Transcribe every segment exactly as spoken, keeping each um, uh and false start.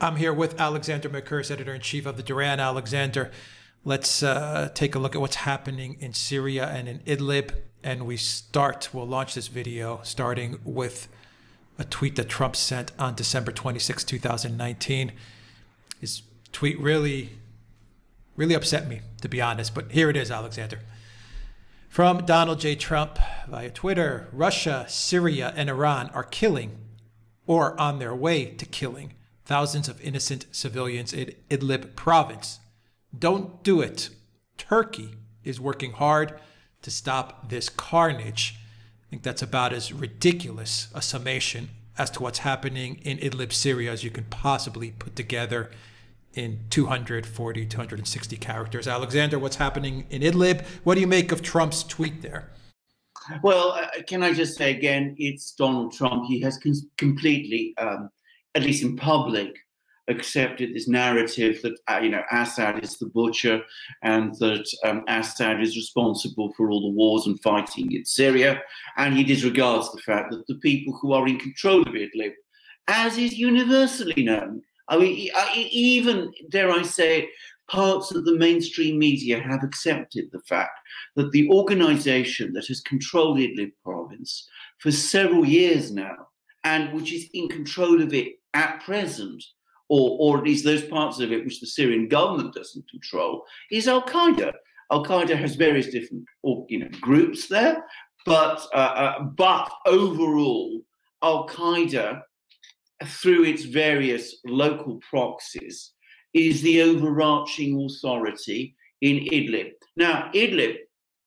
I'm here with Alexander Mercouris, editor-in-chief of the Duran. Alexander, let's uh, take a look at what's happening in Syria and in Idlib. And we start, we'll launch this video starting with a tweet that Trump sent on December twenty-sixth, two thousand nineteen. His tweet really, really upset me, to be honest. But here it is, Alexander. From Donald J. Trump via Twitter: Russia, Syria, and Iran are killing or on their way to killing thousands of innocent civilians in Idlib province. Don't do it. Turkey is working hard to stop this carnage. I think that's about as ridiculous a summation as to what's happening in Idlib, Syria, as you can possibly put together in two hundred forty, two hundred sixty characters. Alexander, what's happening in Idlib? What do you make of Trump's tweet there? Well, uh, can I just say again, it's Donald Trump. He has con- completely, um, at least in public, accepted this narrative that, uh, you know, Assad is the butcher and that um, Assad is responsible for all the wars and fighting in Syria. And he disregards the fact that the people who are in control of Idlib, as is universally known, I mean, even, dare I say, parts of the mainstream media have accepted the fact that the organization that has controlled Idlib province for several years now, and which is in control of it at present, or, or at least those parts of it which the Syrian government doesn't control, is Al-Qaeda. Al-Qaeda has various different you know, groups there, but, uh, uh, but overall, Al-Qaeda, through its various local proxies, is the overarching authority in Idlib. Now, Idlib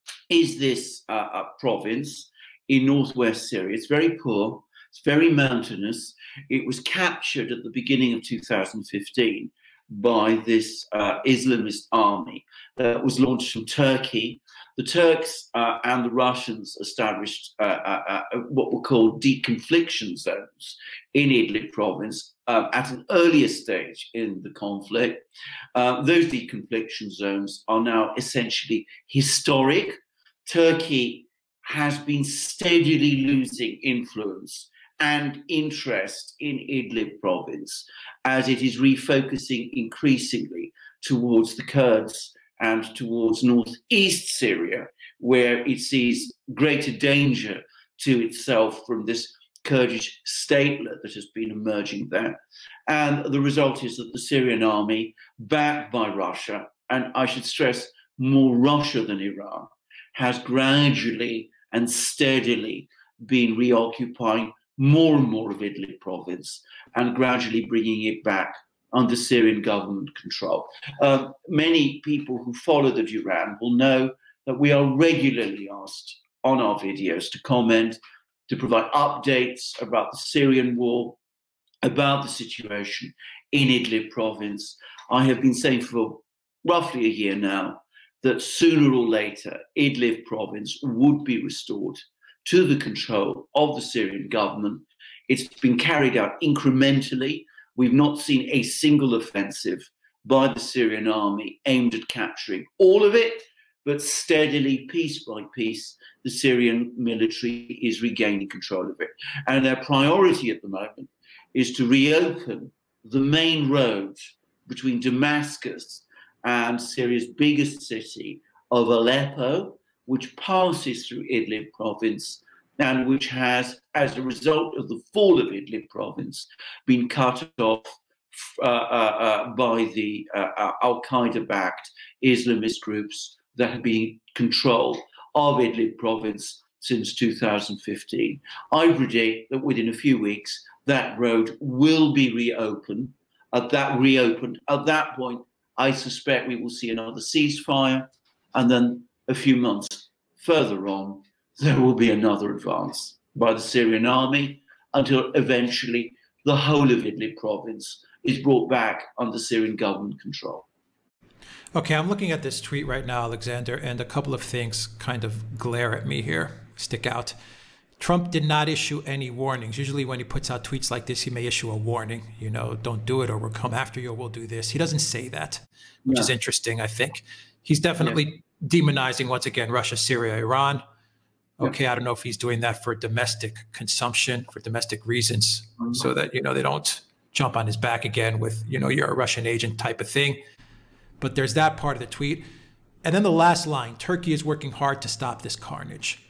is this uh, uh, province in northwest Syria. It's very poor. It's very mountainous. It was captured at the beginning of two thousand fifteen by this uh, Islamist army that was launched from Turkey. The Turks uh, and the Russians established uh, uh, uh, what were called deconfliction zones in Idlib province uh, at an earlier stage in the conflict. Uh, those deconfliction zones are now essentially historic. Turkey has been steadily losing influence and interest in Idlib province as it is refocusing increasingly towards the Kurds and towards northeast Syria, where it sees greater danger to itself from this Kurdish statelet that has been emerging there. And the result is that the Syrian army, backed by Russia, and I should stress more Russia than Iran, has gradually and steadily been reoccupying more and more of Idlib province and gradually bringing it back under Syrian government control. Uh, many people who follow the Duran will know that we are regularly asked on our videos to comment, to provide updates about the Syrian war, about the situation in Idlib province. I have been saying for roughly a year now that sooner or later Idlib province would be restored to the control of the Syrian government. It's been carried out incrementally. We've not seen a single offensive by the Syrian army aimed at capturing all of it, but steadily, piece by piece, the Syrian military is regaining control of it. And their priority at the moment is to reopen the main road between Damascus and Syria's biggest city of Aleppo, which passes through Idlib province and which has, as a result of the fall of Idlib province, been cut off uh, uh, uh, by the uh, uh, Al-Qaeda-backed Islamist groups that have been in control of Idlib province since two thousand fifteen. I predict that within a few weeks, that road will be reopened. At that reopened, at that point, I suspect we will see another ceasefire, and then a few months further on, there will be another advance by the Syrian army until eventually the whole of Idlib province is brought back under Syrian government control. Okay, I'm looking at this tweet right now, Alexander, and a couple of things kind of glare at me here, stick out. Trump did not issue any warnings. Usually when he puts out tweets like this, he may issue a warning, you know, don't do it or we'll come after you or we'll do this. He doesn't say that, which yeah. is interesting, I think. He's definitely yeah. demonizing, once again, Russia, Syria, Iran. Okay, yeah. I don't know if he's doing that for domestic consumption, for domestic reasons, mm-hmm. so that, you know, they don't jump on his back again with, you know, you're a Russian agent type of thing. But there's that part of the tweet. And then the last line, Turkey is working hard to stop this carnage.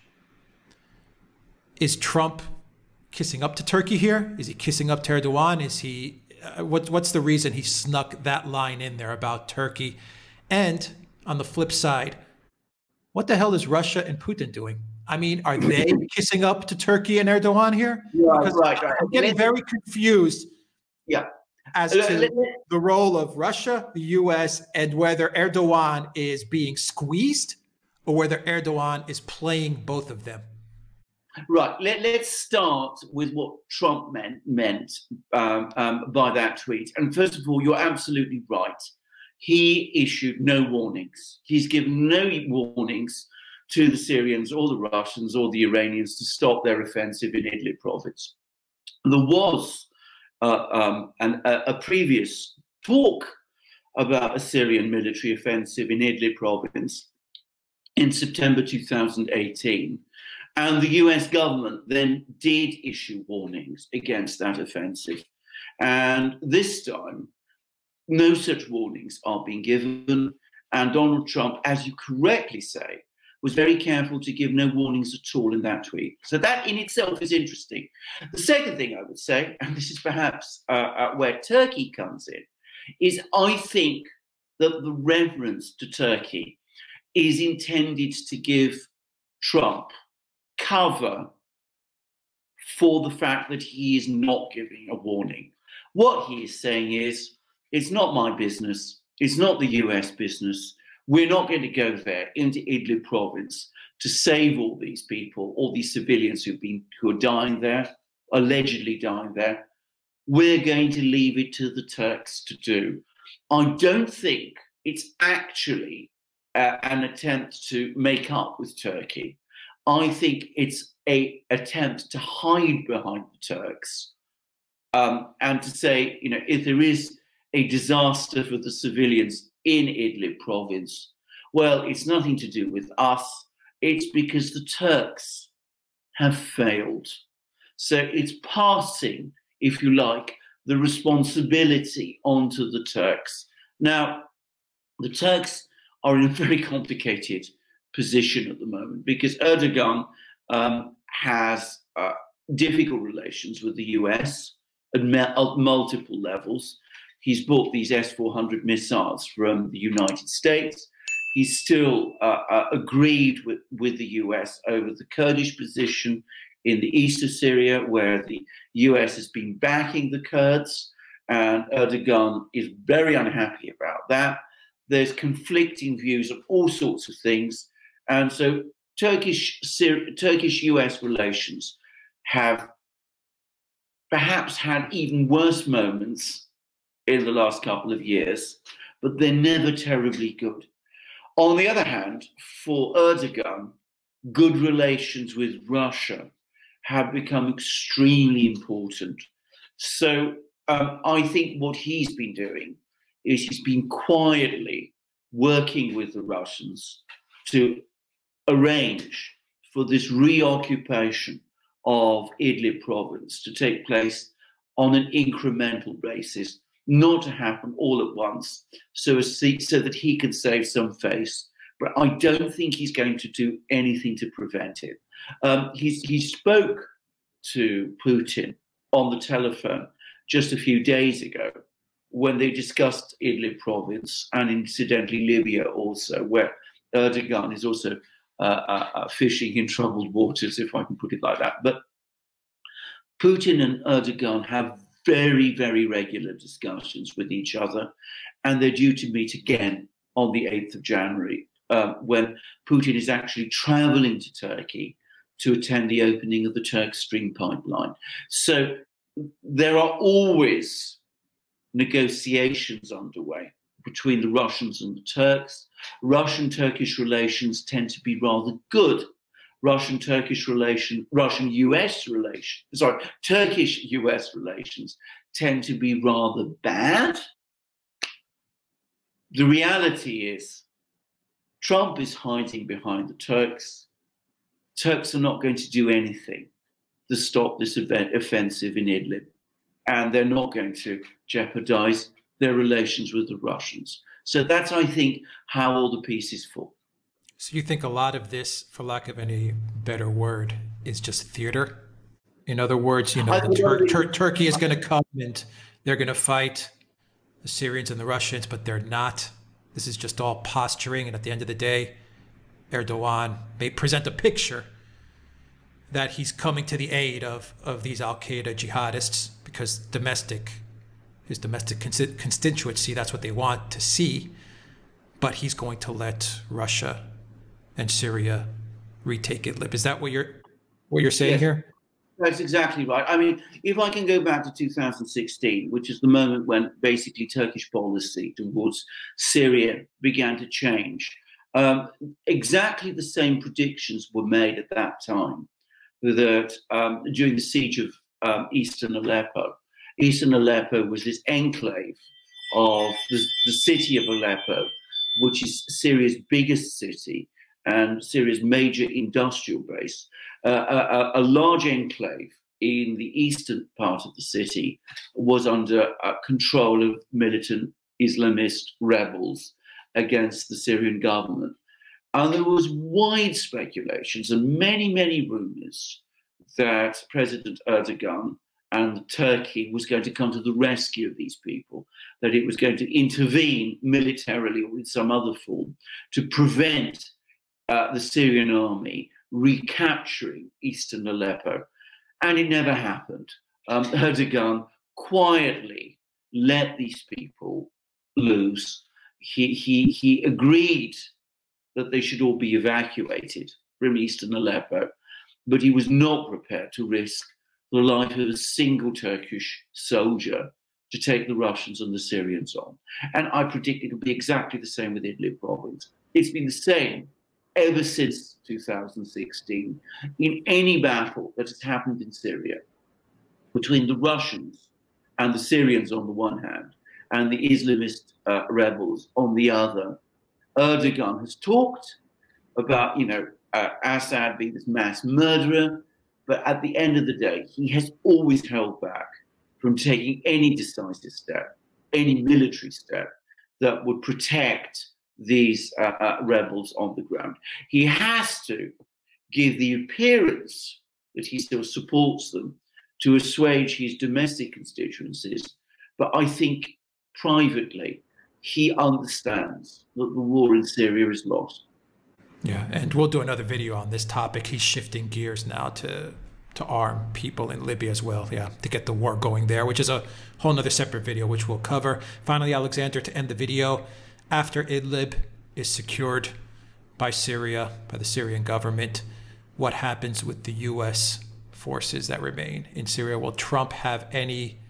Is Trump kissing up to Turkey here? Is he kissing up to Erdogan? Is he, uh, what, what's the reason he snuck that line in there about Turkey? And on the flip side, what the hell is Russia and Putin doing? I mean, are they kissing up to Turkey and Erdogan here? Right, because right, right. I'm getting very confused yeah. as to the role of Russia, the U S, and whether Erdogan is being squeezed or whether Erdogan is playing both of them. Right. Let, let's start with what Trump meant, meant um, um, by that tweet. And first of all, you're absolutely right. He issued no warnings. He's given no warnings to the Syrians or the Russians or the Iranians to stop their offensive in Idlib province. There was uh, um, an, a, a previous talk about a Syrian military offensive in Idlib province in September two thousand eighteen. And the U S government then did issue warnings against that offensive. And this time, no such warnings are being given. And Donald Trump, as you correctly say, was very careful to give no warnings at all in that tweet. So that in itself is interesting. The second thing I would say, and this is perhaps uh, uh, where Turkey comes in, is I think that the reference to Turkey is intended to give Trump cover for the fact that he is not giving a warning. What he is saying is, it's not my business, it's not the U S business, we're not going to go there into Idlib province to save all these people, all these civilians who've been, who are dying there, allegedly dying there. We're going to leave it to the Turks to do. I don't think it's actually uh, an attempt to make up with Turkey. I think it's an attempt to hide behind the Turks um, and to say, you know, if there is a disaster for the civilians in Idlib province, well, it's nothing to do with us. It's because the Turks have failed. So it's passing, if you like, the responsibility onto the Turks. Now, the Turks are in a very complicated position at the moment because Erdogan um, has uh, difficult relations with the U S at, at multiple levels. He's bought these S four hundred missiles from the United States. He's still uh, uh, agreed with, with the U S over the Kurdish position in the east of Syria, where the U S has been backing the Kurds, and Erdogan is very unhappy about that. There's conflicting views on all sorts of things. And so Turkish, Turkish U S relations have perhaps had even worse moments in the last couple of years, but they're never terribly good. On the other hand, for Erdogan, good relations with Russia have become extremely important. So um, I think what he's been doing is he's been quietly working with the Russians to arrange for this reoccupation of Idlib province to take place on an incremental basis, not to happen all at once, so as to, so that he can save some face. But I don't think he's going to do anything to prevent it. Um, he's, he spoke to Putin on the telephone just a few days ago when they discussed Idlib province and incidentally Libya also, where Erdogan is also uh, uh, fishing in troubled waters, if I can put it like that. But Putin and Erdogan have very, very regular discussions with each other, and they're due to meet again on the eighth of January, uh, when Putin is actually traveling to Turkey to attend the opening of the Turk Stream pipeline. So there are always negotiations underway between the Russians and the Turks. Russian-Turkish relations tend to be rather good. Russian-Turkish relation, Russian-U S relations, sorry, Turkish-U S relations tend to be rather bad. The reality is Trump is hiding behind the Turks. Turks are not going to do anything to stop this event, offensive in Idlib. and they're not going to jeopardize their relations with the Russians. So that's, I think, how all the pieces fall. So you think a lot of this, for lack of any better word, is just theater? In other words, you know, the Tur Tur Turkey is going to come and they're going to fight the Syrians and the Russians, but they're not. This is just all posturing. And at the end of the day, Erdogan may present a picture that he's coming to the aid of, of these al-Qaeda jihadists because domestic, his domestic constituency, that's what they want to see. But he's going to let Russia and Syria retake Idlib. Is that what you're, what you're saying yes. here? That's exactly right. I mean, if I can go back to two thousand sixteen, which is the moment when basically Turkish policy towards Syria began to change, um, exactly the same predictions were made at that time that um, during the siege of um, eastern Aleppo, eastern Aleppo was this enclave of the, the city of Aleppo, which is Syria's biggest city and Syria's major industrial base, uh, a, a large enclave in the eastern part of the city was under uh, control of militant Islamist rebels against the Syrian government. And there was wide speculations and many, many rumors that President Erdogan and Turkey was going to come to the rescue of these people, that it was going to intervene militarily or in some other form to prevent uh, the Syrian army recapturing eastern Aleppo. And it never happened. Um, Erdogan quietly let these people loose. He, he, he agreed that they should all be evacuated from eastern Aleppo, but he was not prepared to risk the life of a single Turkish soldier to take the Russians and the Syrians on. And I predict it'll be exactly the same with Idlib province. It's been the same ever since two thousand sixteen in any battle that has happened in Syria between the Russians and the Syrians on the one hand and the Islamist uh, rebels on the other. Erdogan has talked about, you know, uh, Assad being this mass murderer, but at the end of the day, he has always held back from taking any decisive step, any military step that would protect these uh, uh, rebels on the ground. He has to give the appearance that he still supports them to assuage his domestic constituencies. But I think privately, he understands that the war in Syria is lost. Yeah, and we'll do another video on this topic. He's shifting gears now to to arm people in Libya as well, yeah, to get the war going there, which is a whole nother separate video, which we'll cover. Finally, Alexander, to end the video, after Idlib is secured by Syria, by the Syrian government, what happens with the U S forces that remain in Syria? Will Trump have any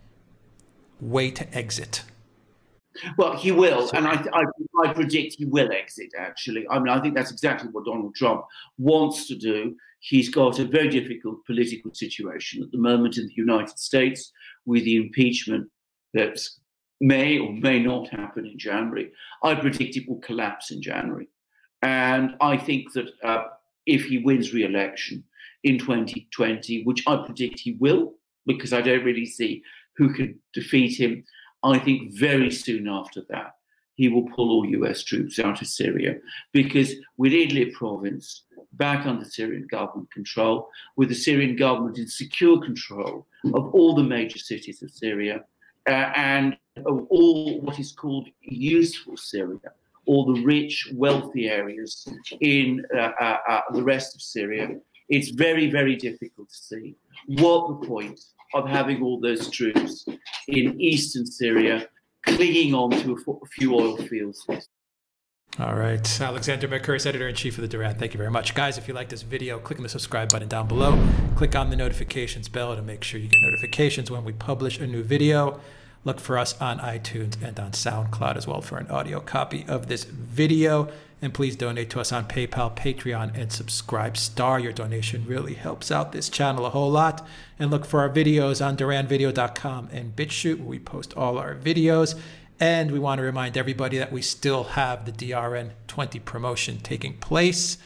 way to exit? Well, he will, and I, I, I predict he will exit, actually. I mean, I think that's exactly what Donald Trump wants to do. He's got a very difficult political situation at the moment in the United States with the impeachment that may or may not happen in January. I predict it will collapse in January. And I think that uh, if he wins re-election in twenty twenty, which I predict he will, because I don't really see who could defeat him, I think very soon after that, he will pull all U S troops out of Syria, because with Idlib province back under Syrian government control, with the Syrian government in secure control of all the major cities of Syria, uh, and of all what is called useful Syria, all the rich, wealthy areas in uh, uh, uh, the rest of Syria, it's very, very difficult to see what the point of having all those troops in eastern Syria clinging on to a few oil fields. All right. Alexander Mercouris, editor-in-chief of The Duran. Thank you very much. Guys, if you like this video, click on the subscribe button down below. Click on the notifications bell to make sure you get notifications when we publish a new video. Look for us on iTunes and on SoundCloud as well for an audio copy of this video. And please donate to us on PayPal, Patreon, and Subscribestar. Your donation really helps out this channel a whole lot. And look for our videos on Duran Video dot com and BitChute, where we post all our videos. And we want to remind everybody that we still have the D R N twenty promotion taking place.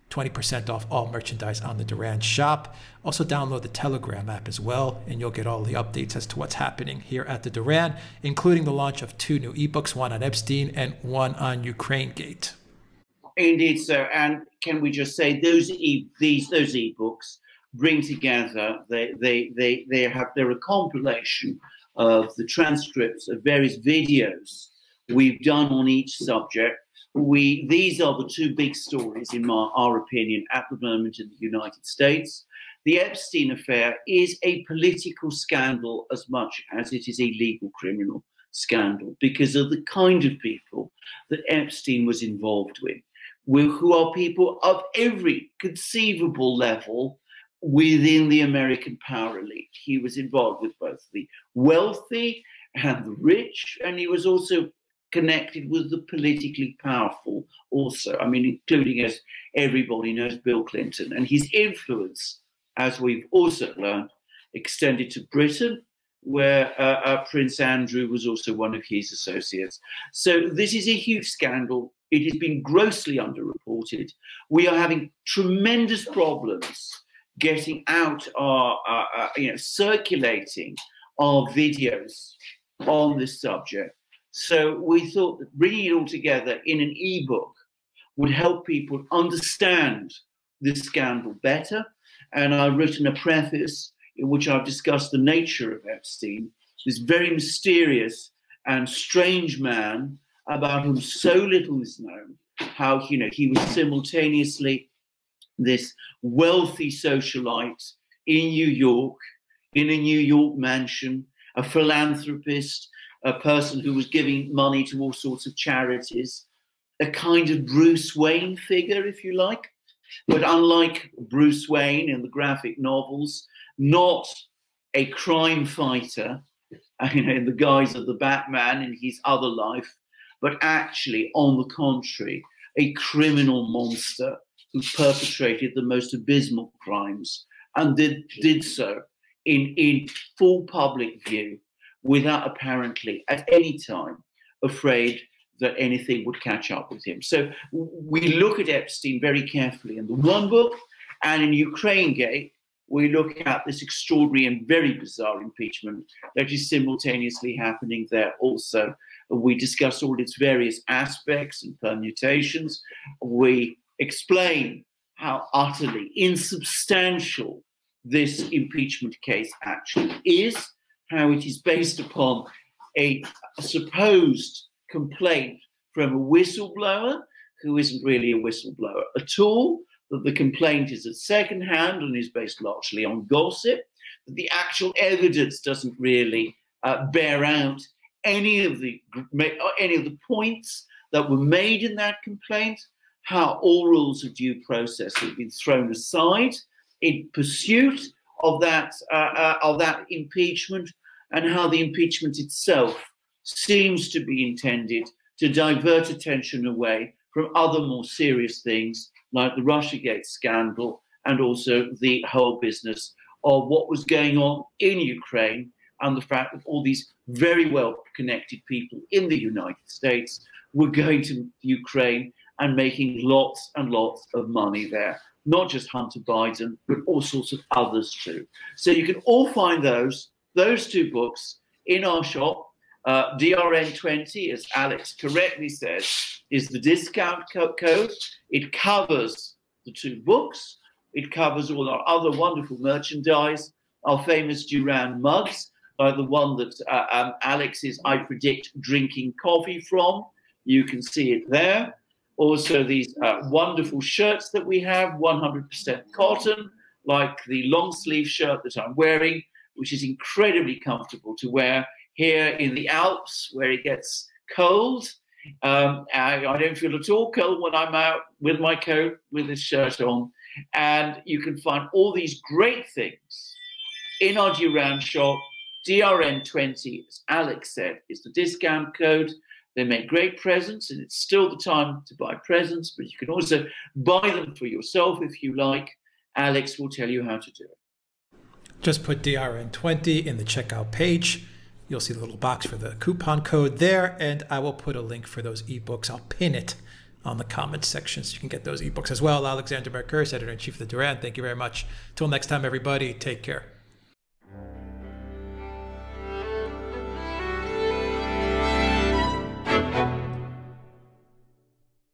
twenty percent off all merchandise on the Duran shop. Also download the Telegram app as well, and you'll get all the updates as to what's happening here at the Duran, including the launch of two new ebooks, one on Epstein and one on Ukraine Gate. Indeed, sir. And can we just say those e these those ebooks bring together, they they they they have they're a compilation of the transcripts of various videos we've done on each subject. We these are the two big stories, in my our opinion, at the moment in the United States. The Epstein affair is a political scandal as much as it is a legal criminal scandal, because of the kind of people that Epstein was involved with, who are people of every conceivable level within the American power elite. He was involved with both the wealthy and the rich, and he was also connected with the politically powerful also. I mean, including, as everybody knows, Bill Clinton. And his influence, as we've also learned, extended to Britain, where uh, uh, Prince Andrew was also one of his associates. So this is a huge scandal. It has been grossly underreported. We are having tremendous problems getting out our, uh, uh, you know, circulating our videos on this subject. So we thought that bringing it all together in an ebook would help people understand this scandal better. And I've written a preface in which I've discussed the nature of Epstein, this very mysterious and strange man about whom so little is known, how, you know, he was simultaneously this wealthy socialite in New York, in a New York mansion, a philanthropist, a person who was giving money to all sorts of charities, a kind of Bruce Wayne figure, if you like. But unlike Bruce Wayne in the graphic novels, not a crime fighter, you know, in the guise of the Batman in his other life, but actually, on the contrary, a criminal monster who perpetrated the most abysmal crimes and did, did so in, in full public view, without apparently at any time afraid that anything would catch up with him. So we look at Epstein very carefully in the one book, and in Ukraine Gate, we look at this extraordinary and very bizarre impeachment that is simultaneously happening there also. We discuss all its various aspects and permutations. We explain how utterly insubstantial this impeachment case actually is, how it is based upon a, a supposed complaint from a whistleblower who isn't really a whistleblower at all, that the complaint is at second hand and is based largely on gossip, that the actual evidence doesn't really uh, bear out any of the any of the points that were made in that complaint, how all rules of due process have been thrown aside in pursuit of that uh, uh, of that impeachment, and how the impeachment itself seems to be intended to divert attention away from other more serious things like the Russiagate scandal and also the whole business of what was going on in Ukraine, and the fact that all these very well-connected people in the United States were going to Ukraine and making lots and lots of money there. Not just Hunter Biden, but all sorts of others too. So you can all find those, those two books in our shop. Uh, D R N twenty, as Alex correctly says, is the discount co code. It covers the two books. It covers all our other wonderful merchandise, our famous Duran mugs, like the one that uh, um, Alex is, I predict, drinking coffee from. You can see it there. Also, these uh, wonderful shirts that we have, one hundred percent cotton, like the long sleeve shirt that I'm wearing, which is incredibly comfortable to wear here in the Alps, where it gets cold. Um, I, I don't feel at all cold when I'm out with my coat, with this shirt on. And you can find all these great things in our Duran shop. D R N twenty, as Alex said, is the discount code. They make great presents, and it's still the time to buy presents, but you can also buy them for yourself if you like. Alex will tell you how to do it. Just put D R N twenty in the checkout page. You'll see the little box for the coupon code there, and I will put a link for those ebooks. I'll pin it on the comments section, so you can get those ebooks as well. Alexander Mercouris, editor-in-chief of the Duran, thank you very much. Till next time, everybody, take care.